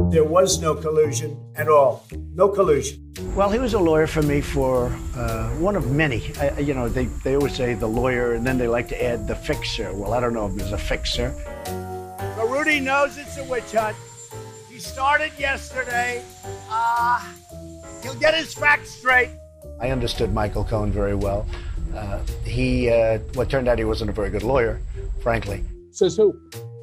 There was no collusion at all. No collusion. Well, he was a lawyer for me for one of many. They always say the lawyer, and then they like to add the fixer. Well, I don't know if there's a fixer. But Rudy knows it's a witch hunt. He started yesterday. He'll get his facts straight. I understood Michael Cohen very well. What turned out he wasn't a very good lawyer, frankly. Says who?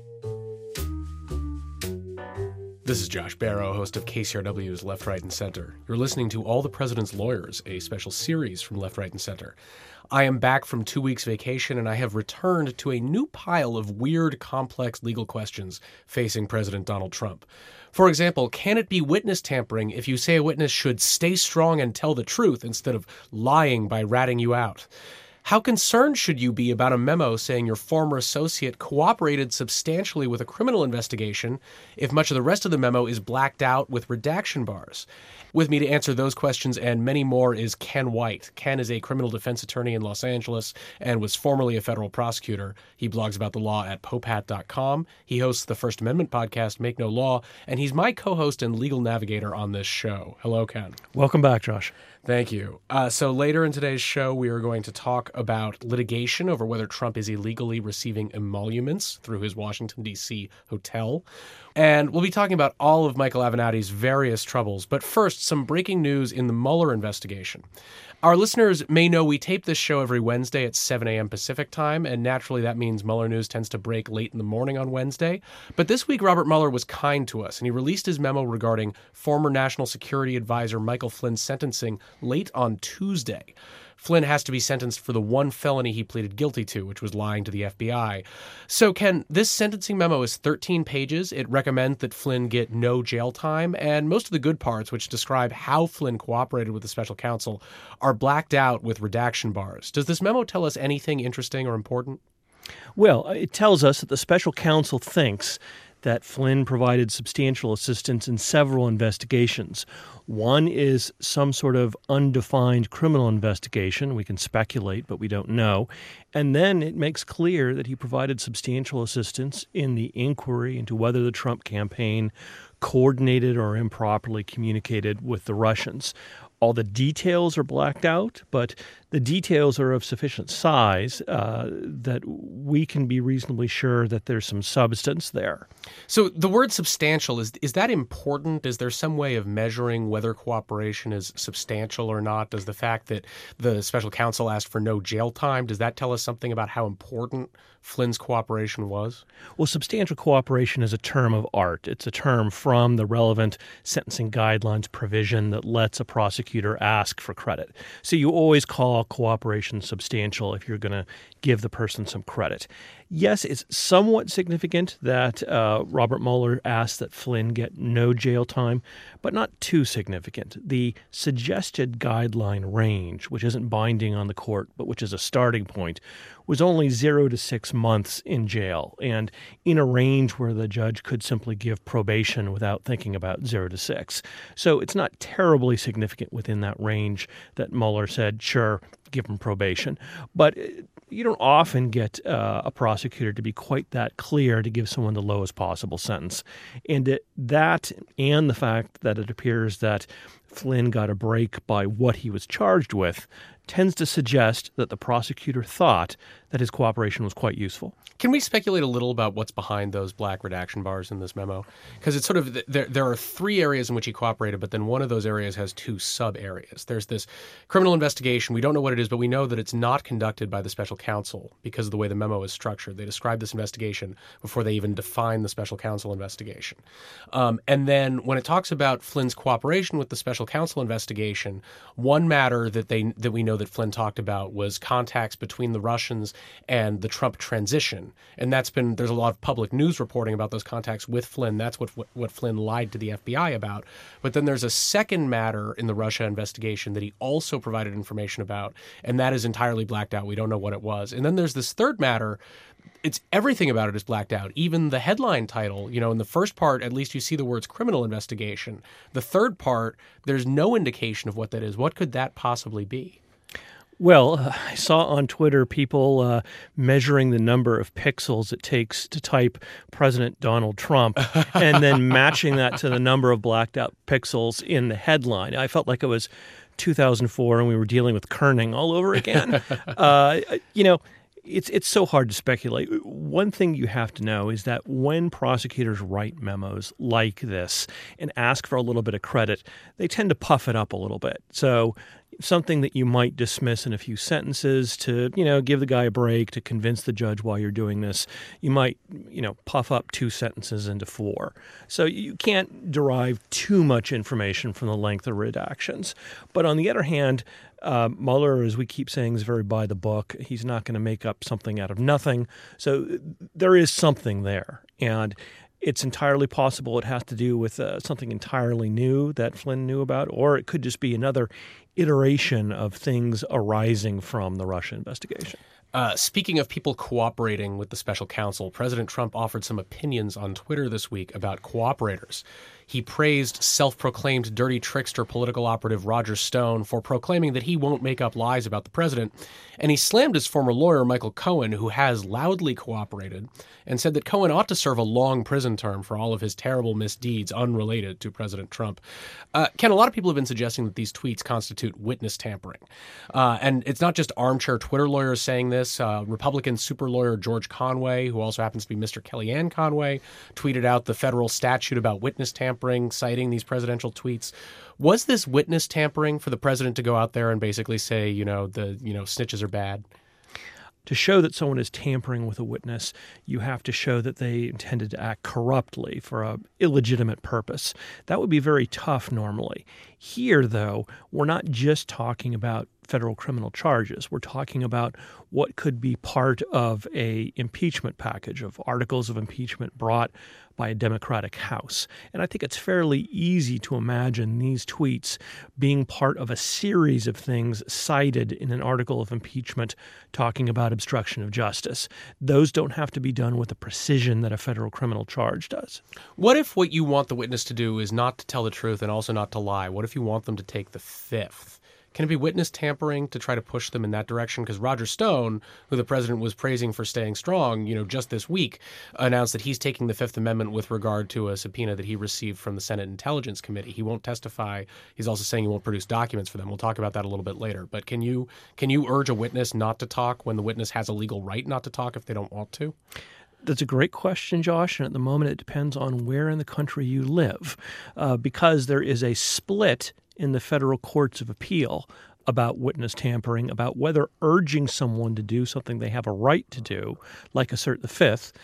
This is Josh Barrow, host of KCRW's Left, Right, and Center. You're listening to All the President's Lawyers, a special series from Left, Right, and Center. I am back from 2 weeks vacation, and I have returned to a new pile of weird, complex legal questions facing President Donald Trump. For example, can it be witness tampering if you say a witness should stay strong and tell the truth instead of lying by ratting you out? How concerned should you be about a memo saying your former associate cooperated substantially with a criminal investigation if much of the rest of the memo is blacked out with redaction bars? With me to answer those questions and many more is Ken White. Ken is a criminal defense attorney in Los Angeles and was formerly a federal prosecutor. He blogs about the law at popehat.com. He hosts the First Amendment podcast, Make No Law, and he's my co-host and legal navigator on this show. Hello, Ken. Welcome back, Josh. Thank you. So later in today's show, we are going to talk about litigation over whether Trump is illegally receiving emoluments through his Washington, D.C. hotel. And we'll be talking about all of Michael Avenatti's various troubles. But first, some breaking news in the Mueller investigation. Our listeners may know we tape this show every Wednesday at 7 a.m. Pacific time, and naturally that means Mueller news tends to break late in the morning on Wednesday. But this week, Robert Mueller was kind to us, and he released his memo regarding former National Security Advisor Michael Flynn's sentencing late on Tuesday. Flynn has to be sentenced for the one felony he pleaded guilty to, which was lying to the FBI. So, Ken, this sentencing memo is 13 pages. It recommends that Flynn get no jail time, and most of the good parts, which describe how Flynn cooperated with the special counsel, are blacked out with redaction bars. Does this memo tell us anything interesting or important? Well, it tells us that the special counsel thinks that Flynn provided substantial assistance in several investigations. One is some sort of undefined criminal investigation. We can speculate, but we don't know. And then it makes clear that he provided substantial assistance in the inquiry into whether the Trump campaign coordinated or improperly communicated with the Russians. All the details are blacked out, but the details are of sufficient size that we can be reasonably sure that there's some substance there. So the word substantial, is that important? Is there some way of measuring whether cooperation is substantial or not? Does the fact that the special counsel asked for no jail time, does that tell us something about how important Flynn's cooperation was? Well, substantial cooperation is a term of art. It's a term from the relevant sentencing guidelines provision that lets a prosecutor ask for credit. So you always call cooperation substantial if you're going to give the person some credit. Yes, it's somewhat significant that Robert Mueller asked that Flynn get no jail time, but not too significant. The suggested guideline range, which isn't binding on the court, but which is a starting point, was only 0 to 6 months in jail, and in a range where the judge could simply give probation without thinking about 0 to 6. So it's not terribly significant within that range that Mueller said, sure, give him probation. But you don't often get a prosecutor to be quite that clear to give someone the lowest possible sentence. And that and the fact that it appears that Flynn got a break by what he was charged with tends to suggest that the prosecutor thought that his cooperation was quite useful. Can we speculate a little about what's behind those black redaction bars in this memo? Because it's sort of, there are 3 areas in which he cooperated, but then one of those areas has 2 sub-areas. There's this criminal investigation. We don't know what it is, but we know that it's not conducted by the special counsel because of the way the memo is structured. They describe this investigation before they even define the special counsel investigation. And then when it talks about Flynn's cooperation with the special counsel investigation, one matter that we know that Flynn talked about was contacts between the Russians and the Trump transition. And there's a lot of public news reporting about those contacts with Flynn. That's what Flynn lied to the FBI about. But then there's a second matter in the Russia investigation that he also provided information about, and that is entirely blacked out. We don't know what it was. And then there's this third matter. It's everything about it is blacked out. Even the headline title, in the first part, at least you see the words criminal investigation. The third part, there's no indication of what that is. What could that possibly be? Well, I saw on Twitter people measuring the number of pixels it takes to type President Donald Trump and then matching that to the number of blacked out pixels in the headline. I felt like it was 2004 and we were dealing with kerning all over again. It's so hard to speculate. One thing you have to know is that when prosecutors write memos like this and ask for a little bit of credit, they tend to puff it up a little bit. So something that you might dismiss in a few sentences to, give the guy a break, to convince the judge why you're doing this, you might, puff up 2 sentences into 4. So you can't derive too much information from the length of redactions. But on the other hand, Mueller, as we keep saying, is very by the book. He's not going to make up something out of nothing. So there is something there. And it's entirely possible it has to do with something entirely new that Flynn knew about, or it could just be another iteration of things arising from the Russia investigation. Speaking of people cooperating with the special counsel, President Trump offered some opinions on Twitter this week about cooperators. He praised self-proclaimed dirty trickster political operative Roger Stone for proclaiming that he won't make up lies about the president. And he slammed his former lawyer, Michael Cohen, who has loudly cooperated, and said that Cohen ought to serve a long prison term for all of his terrible misdeeds unrelated to President Trump. Ken, a lot of people have been suggesting that these tweets constitute witness tampering. And it's not just armchair Twitter lawyers saying this. Republican super lawyer George Conway, who also happens to be Mr. Kellyanne Conway, tweeted out the federal statute about witness tampering, citing these presidential tweets. Was this witness tampering for the president to go out there and basically say, snitches are bad? To show that someone is tampering with a witness, you have to show that they intended to act corruptly for an illegitimate purpose. That would be very tough normally. Here, though, we're not just talking about federal criminal charges. We're talking about what could be part of a impeachment package of articles of impeachment brought by a Democratic House. And I think it's fairly easy to imagine these tweets being part of a series of things cited in an article of impeachment talking about obstruction of justice. Those don't have to be done with the precision that a federal criminal charge does. What if what you want the witness to do is not to tell the truth and also not to lie? What if you want them to take the fifth? Can it be witness tampering to try to push them in that direction? Because Roger Stone, who the president was praising for staying strong, just this week, announced that he's taking the Fifth Amendment with regard to a subpoena that he received from the Senate Intelligence Committee. He won't testify. He's also saying he won't produce documents for them. We'll talk about that a little bit later. But can you urge a witness not to talk when the witness has a legal right not to talk if they don't want to? That's a great question, Josh, and at the moment it depends on where in the country you live, because there is a split in the federal courts of appeal about witness tampering, about whether urging someone to do something they have a right to do, like assert the Fifth,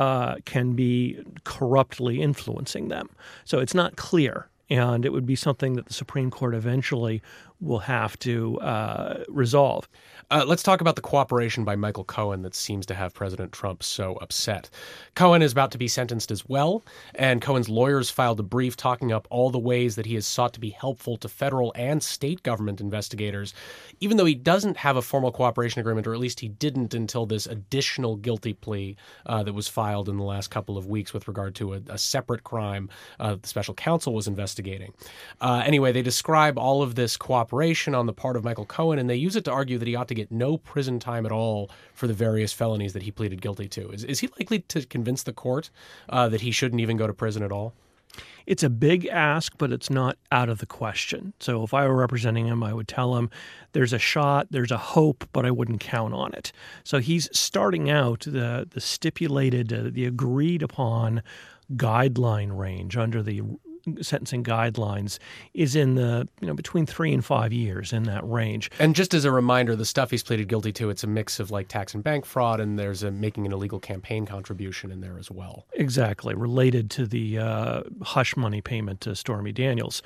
can be corruptly influencing them. So it's not clear, and it would be something that the Supreme Court eventually will have to resolve. Let's talk about the cooperation by Michael Cohen that seems to have President Trump so upset. Cohen is about to be sentenced as well, and Cohen's lawyers filed a brief talking up all the ways that he has sought to be helpful to federal and state government investigators, even though he doesn't have a formal cooperation agreement, or at least he didn't until this additional guilty plea that was filed in the last couple of weeks with regard to a separate crime the special counsel was investigating. Anyway, they describe all of this cooperation on the part of Michael Cohen, and they use it to argue that he ought to get no prison time at all for the various felonies that he pleaded guilty to. Is he likely to convince the court that he shouldn't even go to prison at all? It's a big ask, but it's not out of the question. So if I were representing him, I would tell him there's a shot, there's a hope, but I wouldn't count on it. So he's starting out the stipulated, the agreed upon guideline range under the sentencing guidelines is in the, between 3 and 5 years, in that range. And just as a reminder, the stuff he's pleaded guilty to, it's a mix of like tax and bank fraud, and there's making an illegal campaign contribution in there as well. Exactly, related to the hush money payment to Stormy Daniels.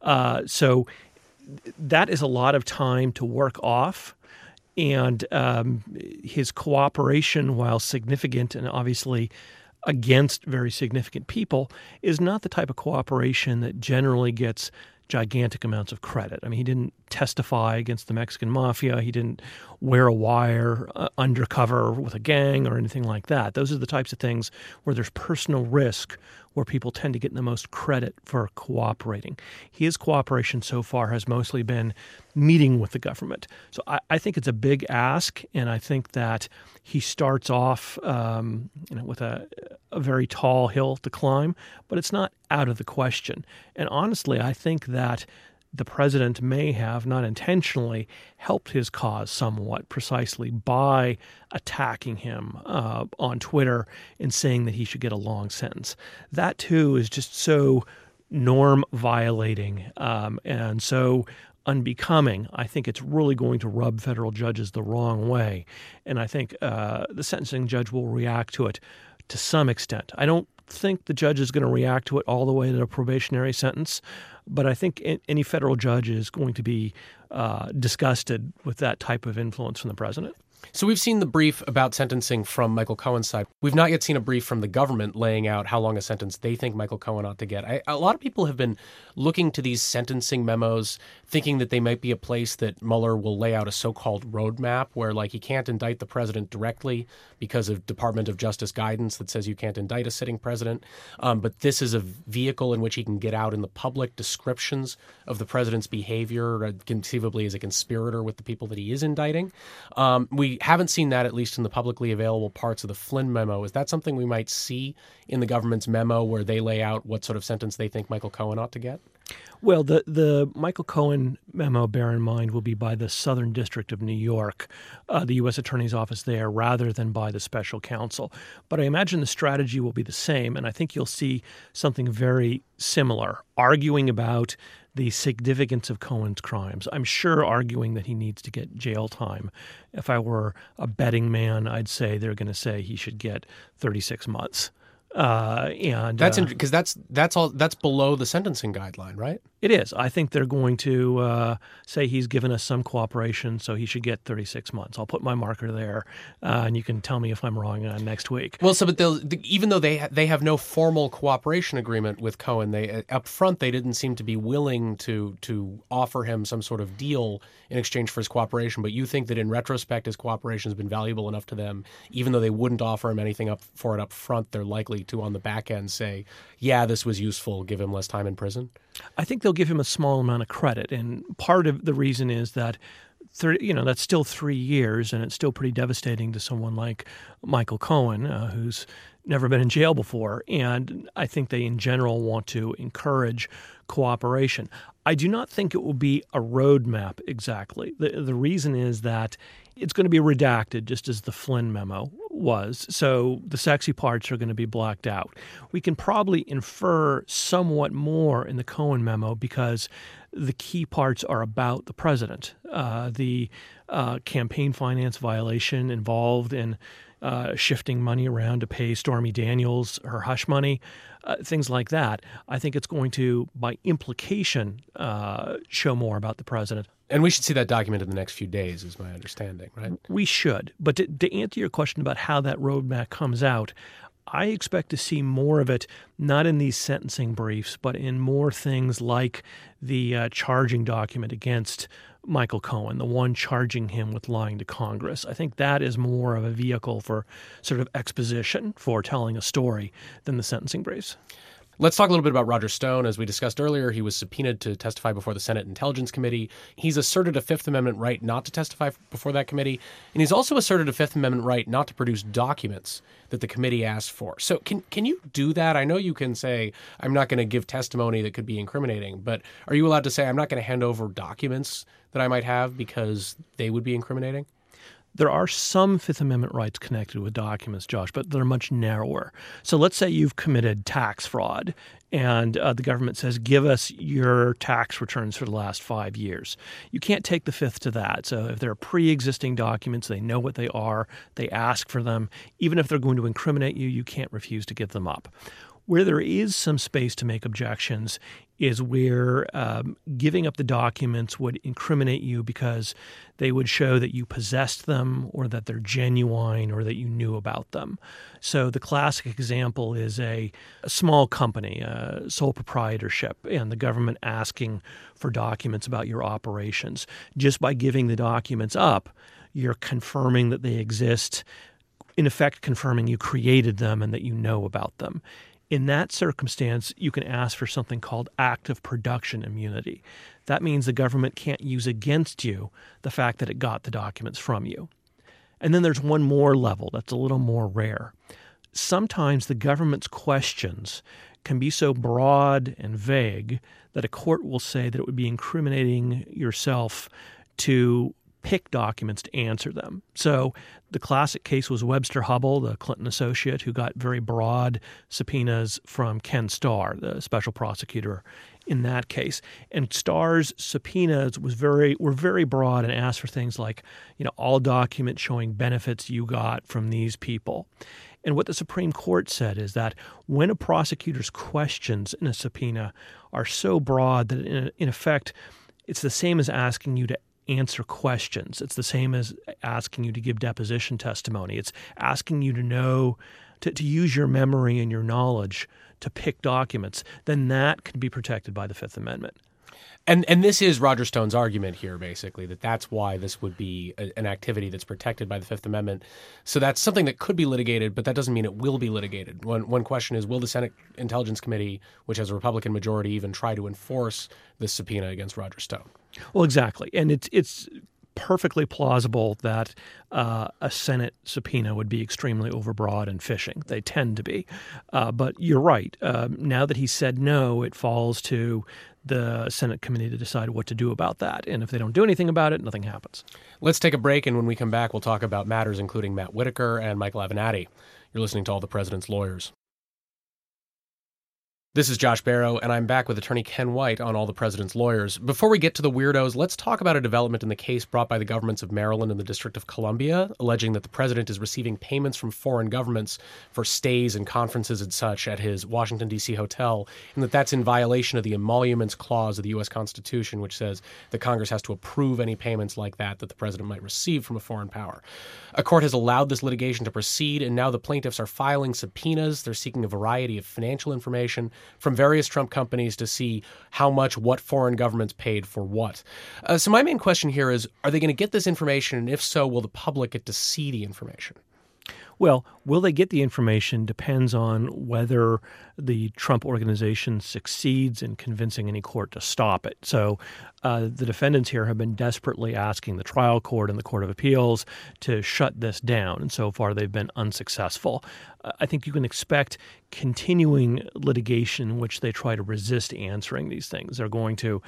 So that is a lot of time to work off. And his cooperation, while significant and obviously against very significant people, is not the type of cooperation that generally gets gigantic amounts of credit. I mean, he didn't testify against the Mexican mafia. He didn't wear a wire undercover with a gang or anything like that. Those are the types of things where there's personal risk where people tend to get the most credit for cooperating. His cooperation so far has mostly been meeting with the government. So I think it's a big ask, and I think that he starts off with a very tall hill to climb, but it's not out of the question. And honestly, I think that the president may have, not intentionally, helped his cause somewhat precisely by attacking him on Twitter and saying that he should get a long sentence. That, too, is just so norm-violating and so unbecoming. I think it's really going to rub federal judges the wrong way. And I think the sentencing judge will react to it to some extent. I don't think the judge is going to react to it all the way to a probationary sentence, but I think any federal judge is going to be disgusted with that type of influence from the president. So we've seen the brief about sentencing from Michael Cohen's side. We've not yet seen a brief from the government laying out how long a sentence they think Michael Cohen ought to get. A lot of people have been looking to these sentencing memos, thinking that they might be a place that Mueller will lay out a so-called roadmap where, like, he can't indict the president directly because of Department of Justice guidance that says you can't indict a sitting president. But this is a vehicle in which he can get out in the public descriptions of the president's behavior, conceivably as a conspirator with the people that he is indicting. We haven't seen that, at least in the publicly available parts of the Flynn memo. Is that something we might see in the government's memo where they lay out what sort of sentence they think Michael Cohen ought to get? Well, the Michael Cohen memo, bear in mind, will be by the Southern District of New York, the U.S. Attorney's Office there, rather than by the special counsel. But I imagine the strategy will be the same, and I think you'll see something very similar, arguing about the significance of Cohen's crimes. I'm sure arguing that he needs to get jail time. If I were a betting man, I'd say they're going to say he should get 36 months. And that's because that's below the sentencing guideline, right? It is. I think they're going to say he's given us some cooperation, so he should get 36 months. I'll put my marker there, and you can tell me if I'm wrong next week. Well, so but even though they have no formal cooperation agreement with Cohen, they up front they didn't seem to be willing to offer him some sort of deal in exchange for his cooperation. But you think that in retrospect his cooperation has been valuable enough to them, even though they wouldn't offer him anything up for it up front, they're likely to on the back end say, yeah, this was useful, give him less time in prison? I think they'll give him a small amount of credit. And part of the reason is that that's still 3 years, and it's still pretty devastating to someone like Michael Cohen, who's never been in jail before. And I think they, in general, want to encourage cooperation. I do not think it will be a roadmap exactly. The reason is that it's going to be redacted, just as the Flynn memo was. So the sexy parts are going to be blacked out. We can probably infer somewhat more in the Cohen memo because the key parts are about the president. The campaign finance violation involved in shifting money around to pay Stormy Daniels her hush money, things like that. I think it's going to, by implication, show more about the president. And we should see that document in the next few days, is my understanding, right? We should. But to answer your question about how that roadmap comes out, I expect to see more of it, not in these sentencing briefs, but in more things like the charging document against Michael Cohen, the one charging him with lying to Congress. I think that is more of a vehicle for sort of exposition, for telling a story, than the sentencing briefs. Let's talk a little bit about Roger Stone. As we discussed earlier, he was subpoenaed to testify before the Senate Intelligence Committee. He's asserted a Fifth Amendment right not to testify before that committee. And he's also asserted a Fifth Amendment right not to produce documents that the committee asked for. So can you do that? I know you can say, I'm not going to give testimony that could be incriminating, but are you allowed to say, I'm not going to hand over documents that I might have because they would be incriminating? There are some Fifth Amendment rights connected with documents, Josh, but they're much narrower. So let's say you've committed tax fraud and the government says, give us your tax returns for the last 5 years. You can't take the Fifth to that. So if there are pre-existing documents, they know what they are, they ask for them. Even if they're going to incriminate you, you can't refuse to give them up. Where there is some space to make objections is where giving up the documents would incriminate you because they would show that you possessed them or that they're genuine or that you knew about them. So the classic example is a small company, sole proprietorship, and the government asking for documents about your operations. Just by giving the documents up, you're confirming that they exist, in effect confirming you created them and that you know about them. In that circumstance, you can ask for something called active production immunity. That means the government can't use against you the fact that it got the documents from you. And then there's one more level that's a little more rare. Sometimes the government's questions can be so broad and vague that a court will say that it would be incriminating yourself to pick documents to answer them. So the classic case was Webster Hubbell, the Clinton associate, who got very broad subpoenas from Ken Starr, the special prosecutor in that case. And Starr's subpoenas were very broad and asked for things like, all documents showing benefits you got from these people. And what the Supreme Court said is that when a prosecutor's questions in a subpoena are so broad that in effect it's the same as asking you to answer questions. It's the same as asking you to give deposition testimony. It's asking you to know, to use your memory and your knowledge to pick documents. Then that can be protected by the Fifth Amendment. And this is Roger Stone's argument here, basically, that's why this would be an activity that's protected by the Fifth Amendment. So that's something that could be litigated, but that doesn't mean it will be litigated. One question is, will the Senate Intelligence Committee, which has a Republican majority, even try to enforce this subpoena against Roger Stone? Well, exactly. And it's perfectly plausible that a Senate subpoena would be extremely overbroad and fishing. They tend to be. But you're right. Now that he said no, it falls to the Senate committee to decide what to do about that. And if they don't do anything about it, nothing happens. Let's take a break, and when we come back, we'll talk about matters including Matt Whitaker and Michael Avenatti. You're listening to All the President's Lawyers. This is Josh Barrow, and I'm back with attorney Ken White on All the President's Lawyers. Before we get to the weirdos, let's talk about a development in the case brought by the governments of Maryland and the District of Columbia, alleging that the president is receiving payments from foreign governments for stays and conferences and such at his Washington, D.C. hotel, and that's in violation of the Emoluments Clause of the U.S. Constitution, which says that Congress has to approve any payments like that the president might receive from a foreign power. A court has allowed this litigation to proceed, and now the plaintiffs are filing subpoenas. They're seeking a variety of financial information from various Trump companies to see how much what foreign governments paid for what. So my main question here is, are they going to get this information? And if so, will the public get to see the information? Well, will they get the information depends on whether the Trump organization succeeds in convincing any court to stop it. So the defendants here have been desperately asking the trial court and the Court of Appeals to shut this down, and so far they've been unsuccessful. I think you can expect continuing litigation in which they try to resist answering these things. They're going to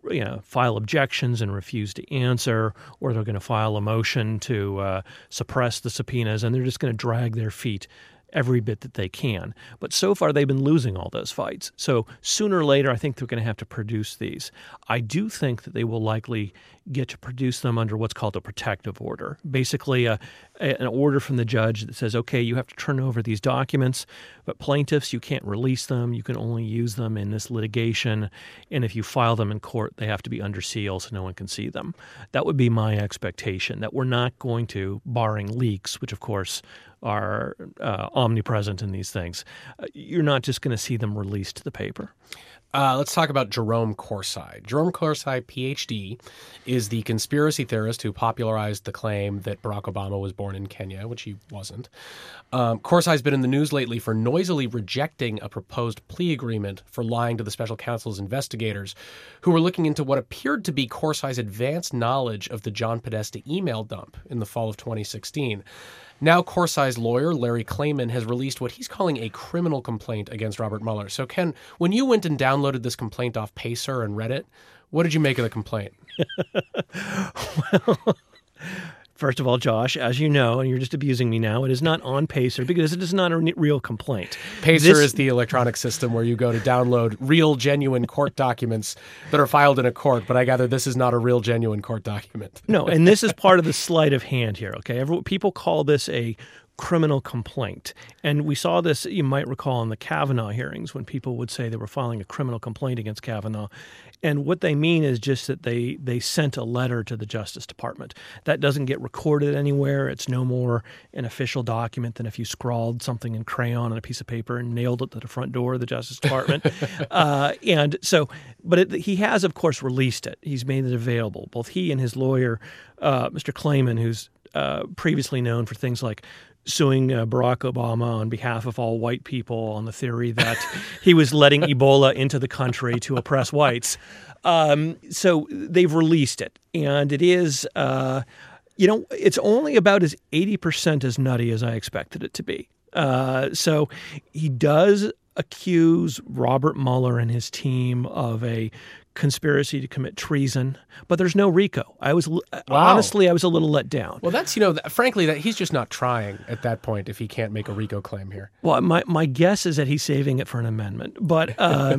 file objections and refuse to answer, or they're going to file a motion to suppress the subpoenas, and they're just going to drag their feet every bit that they can. But so far, they've been losing all those fights. So sooner or later, I think they're going to have to produce these. I do think that they will likely get to produce them under what's called a protective order, basically an order from the judge that says, okay, you have to turn over these documents, but plaintiffs, you can't release them. You can only use them in this litigation. And if you file them in court, they have to be under seal so no one can see them. That would be my expectation, that we're not going to, barring leaks, which of course are omnipresent in these things, you're not just going to see them released to the paper. Let's talk about Jerome Corsai. Jerome Corsai, Ph.D., is the conspiracy theorist who popularized the claim that Barack Obama was born in Kenya, which he wasn't. Corsai's been in the news lately for noisily rejecting a proposed plea agreement for lying to the special counsel's investigators, who were looking into what appeared to be Corsai's advanced knowledge of the John Podesta email dump in the fall of 2016. Now Corsai's lawyer, Larry Klayman, has released what he's calling a criminal complaint against Robert Mueller. So, Ken, when you went and downloaded this complaint off Pacer and read it, what did you make of the complaint? Well, first of all, Josh, as you know, and you're just abusing me now, it is not on Pacer because it is not a real complaint. Pacer is the electronic system where you go to download real, genuine court documents that are filed in a court, but I gather this is not a real, genuine court document. No, and this is part of the sleight of hand here, okay? People call this a criminal complaint. And we saw this, you might recall, in the Kavanaugh hearings when people would say they were filing a criminal complaint against Kavanaugh. And what they mean is just that they sent a letter to the Justice Department. That doesn't get recorded anywhere. It's no more an official document than if you scrawled something in crayon on a piece of paper and nailed it to the front door of the Justice Department. He has, of course, released it. He's made it available. Both he and his lawyer, Mr. Klayman, who's previously known for things like suing Barack Obama on behalf of all white people on the theory that he was letting Ebola into the country to oppress whites. So they've released it, and it is, it's only about 80% as nutty as I expected it to be. So he does accuse Robert Mueller and his team of a conspiracy to commit treason, but there's no RICO. Honestly, I was a little let down. Well, that's, frankly, that he's just not trying at that point if he can't make a RICO claim here. Well, my guess is that he's saving it for an amendment. But,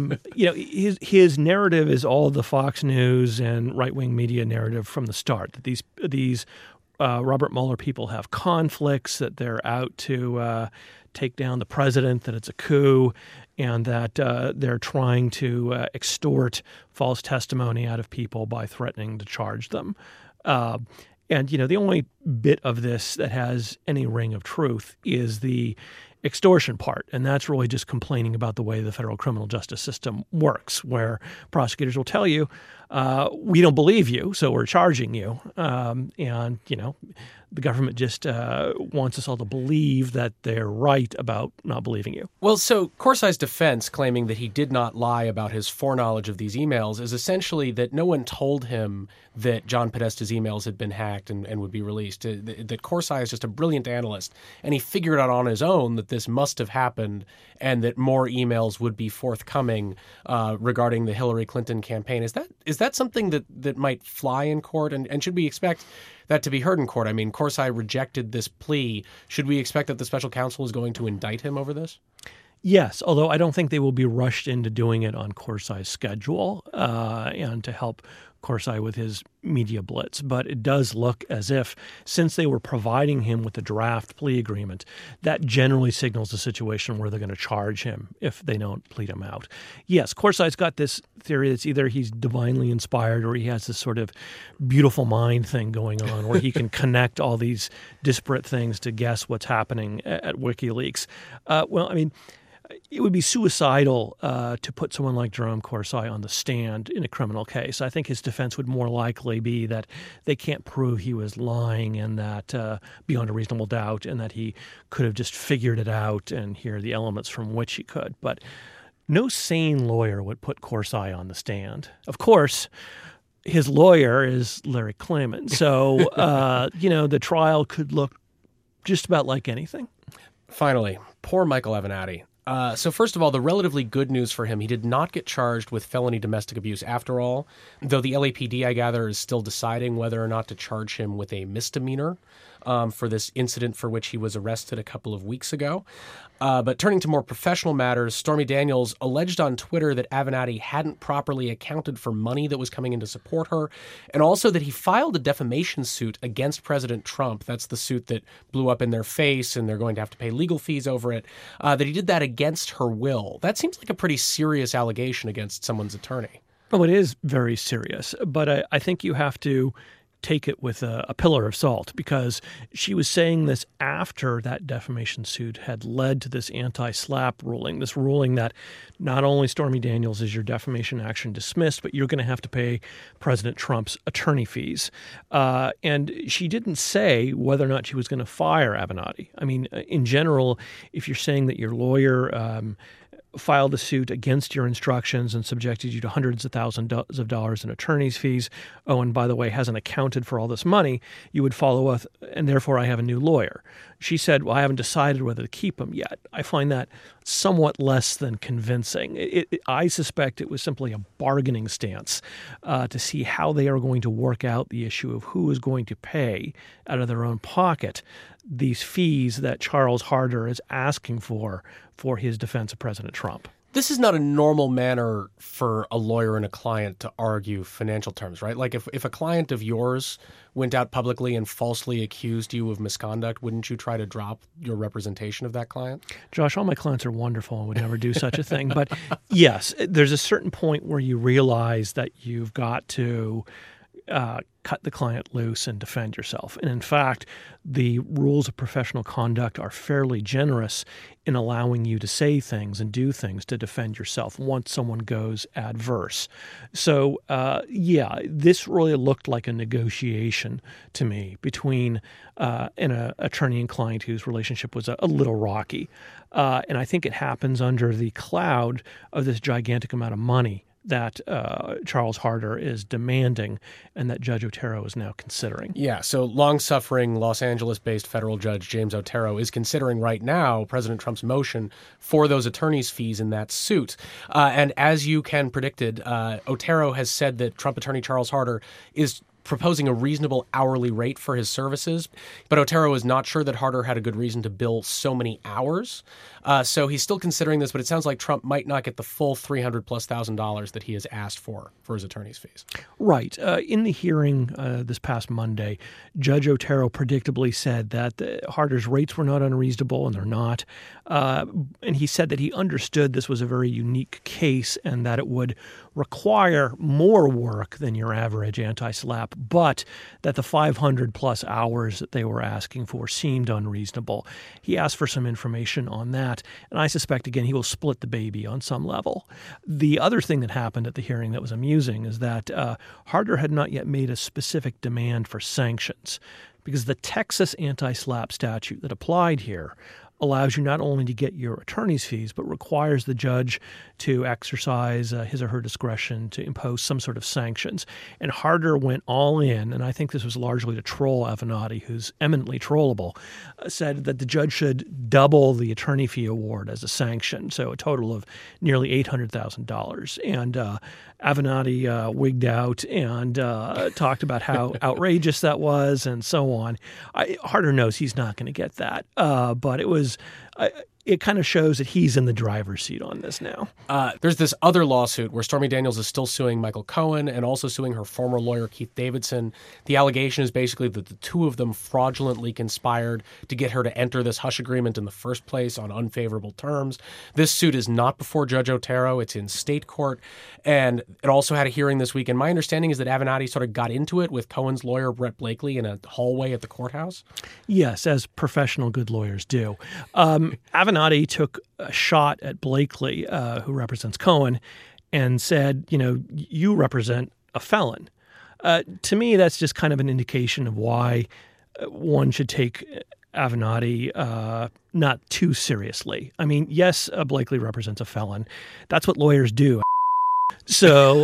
his narrative is all the Fox News and right-wing media narrative from the start, that these Robert Mueller people have conflicts, that they're out to take down the president, that it's a coup, and that they're trying to extort false testimony out of people by threatening to charge them. And, the only bit of this that has any ring of truth is the extortion part, and that's really just complaining about the way the federal criminal justice system works, where prosecutors will tell you, we don't believe you, so we're charging you. And the government just wants us all to believe that they're right about not believing you. Well, so Corsai's defense, claiming that he did not lie about his foreknowledge of these emails, is essentially that no one told him that John Podesta's emails had been hacked and would be released, that Corsai is just a brilliant analyst, and he figured out on his own that this must have happened and that more emails would be forthcoming regarding the Hillary Clinton campaign. Is that something that might fly in court, and should we expect that to be heard in court? I mean, Corsai rejected this plea. Should we expect that the special counsel is going to indict him over this? Yes, although I don't think they will be rushed into doing it on Corsai's schedule and to help Corsai with his media blitz. But it does look as if, since they were providing him with the draft plea agreement, that generally signals a situation where they're going to charge him if they don't plead him out. Yes, Corsai's got this theory that's either he's divinely inspired or he has this sort of beautiful mind thing going on where he can connect all these disparate things to guess what's happening at WikiLeaks. It would be suicidal to put someone like Jerome Corsai on the stand in a criminal case. I think his defense would more likely be that they can't prove he was lying and that beyond a reasonable doubt, and that he could have just figured it out, and here are the elements from which he could. But no sane lawyer would put Corsai on the stand. Of course, his lawyer is Larry Klayman. So, the trial could look just about like anything. Finally, poor Michael Avenatti. So first of all, the relatively good news for him, he did not get charged with felony domestic abuse after all, though the LAPD, I gather, is still deciding whether or not to charge him with a misdemeanor for this incident for which he was arrested a couple of weeks ago. But turning to more professional matters, Stormy Daniels alleged on Twitter that Avenatti hadn't properly accounted for money that was coming in to support her, and also that he filed a defamation suit against President Trump. That's the suit that blew up in their face, and they're going to have to pay legal fees over it, that he did that against her will. That seems like a pretty serious allegation against someone's attorney. Well, it is very serious, but I think you have to take it with a pillar of salt, because she was saying this after that defamation suit had led to this anti-SLAPP ruling, this ruling that not only Stormy Daniels is your defamation action dismissed, but you're going to have to pay President Trump's attorney fees. And she didn't say whether or not she was going to fire Avenatti. I mean, in general, if you're saying that your lawyer filed a suit against your instructions and subjected you to hundreds of thousands of dollars in attorney's fees, and by the way, hasn't accounted for all this money, you would follow up, and therefore I have a new lawyer. She said, well, I haven't decided whether to keep him yet. I find that somewhat less than convincing. I suspect it was simply a bargaining stance to see how they are going to work out the issue of who is going to pay out of their own pocket these fees that Charles Harder is asking for his defense of President Trump. This is not a normal manner for a lawyer and a client to argue financial terms, right? Like if a client of yours went out publicly and falsely accused you of misconduct, wouldn't you try to drop your representation of that client? Josh, all my clients are wonderful and would never do such a thing. But yes, there's a certain point where you realize that you've got to cut the client loose and defend yourself. And in fact, the rules of professional conduct are fairly generous in allowing you to say things and do things to defend yourself once someone goes adverse. So, this really looked like a negotiation to me between an attorney and client whose relationship was a little rocky. And I think it happens under the cloud of this gigantic amount of money that Charles Harder is demanding and that Judge Otero is now considering. Yeah, so long-suffering Los Angeles-based federal judge James Otero is considering right now President Trump's motion for those attorney's fees in that suit. And as you can predicted, Otero has said that Trump attorney Charles Harder is proposing a reasonable hourly rate for his services, but Otero is not sure that Harder had a good reason to bill so many hours. So he's still considering this, but it sounds like Trump might not get the full $300,000+ that he has asked for his attorney's fees. Right. In the hearing this past Monday, Judge Otero predictably said that Harder's rates were not unreasonable, and they're not. And he said that he understood this was a very unique case and that it would require more work than your average anti-SLAPP, but that the 500+ hours that they were asking for seemed unreasonable. He asked for some information on that, and I suspect, again, he will split the baby on some level. The other thing that happened at the hearing that was amusing is that Harder had not yet made a specific demand for sanctions, because the Texas anti-SLAPP statute that applied here allows you not only to get your attorney's fees, but requires the judge to exercise his or her discretion to impose some sort of sanctions. And Harder went all in, and I think this was largely to troll Avenatti, who's eminently trollable, said that the judge should double the attorney fee award as a sanction, so a total of nearly $800,000. And Avenatti wigged out and talked about how outrageous that was and so on. Harder knows he's not going to get that, but it kind of shows that he's in the driver's seat on this now. There's this other lawsuit where Stormy Daniels is still suing Michael Cohen and also suing her former lawyer, Keith Davidson. The allegation is basically that the two of them fraudulently conspired to get her to enter this hush agreement in the first place on unfavorable terms. This suit is not before Judge Otero. It's in state court. And it also had a hearing this week. And my understanding is that Avenatti sort of got into it with Cohen's lawyer, Brett Blakely, in a hallway at the courthouse. Yes, as professional good lawyers do. Avenatti took a shot at Blakely, who represents Cohen, and said, you represent a felon. To me, that's just kind of an indication of why one should take Avenatti not too seriously. I mean, yes, Blakely represents a felon. That's what lawyers do. So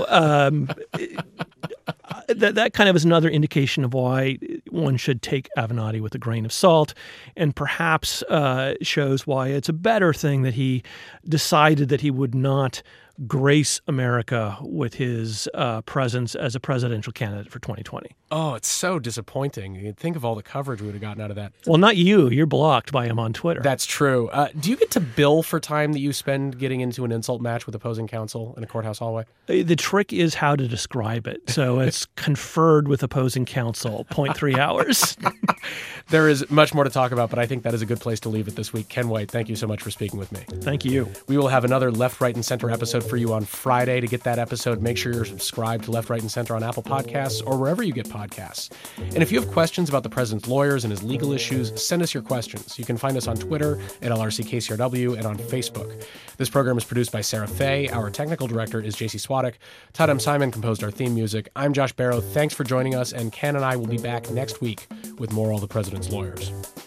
that kind of is another indication of why one should take Avenatti with a grain of salt, and perhaps shows why it's a better thing that he decided that he would not grace America with his presence as a presidential candidate for 2020. Oh, it's so disappointing. You'd think of all the coverage we would have gotten out of that. Well, not you. You're blocked by him on Twitter. That's true. Do you get to bill for time that you spend getting into an insult match with opposing counsel in a courthouse hallway? The trick is how to describe it. So it's conferred with opposing counsel, 0.3 hours. There is much more to talk about, but I think that is a good place to leave it this week. Ken White, thank you so much for speaking with me. Thank you. We will have another Left, Right, and Center episode for you on Friday. To get that episode, make sure you're subscribed to Left, Right, and Center on Apple Podcasts or wherever you get podcasts. And if you have questions about the president's lawyers and his legal issues, send us your questions. You can find us on Twitter at LRCKCRW and on Facebook. This program is produced by Sarah Fay. Our technical director is JC Swadek. Todd M. Simon composed our theme music. I'm Josh Barrow. Thanks for joining us, and Ken and I will be back next week with more All the President's Lawyers.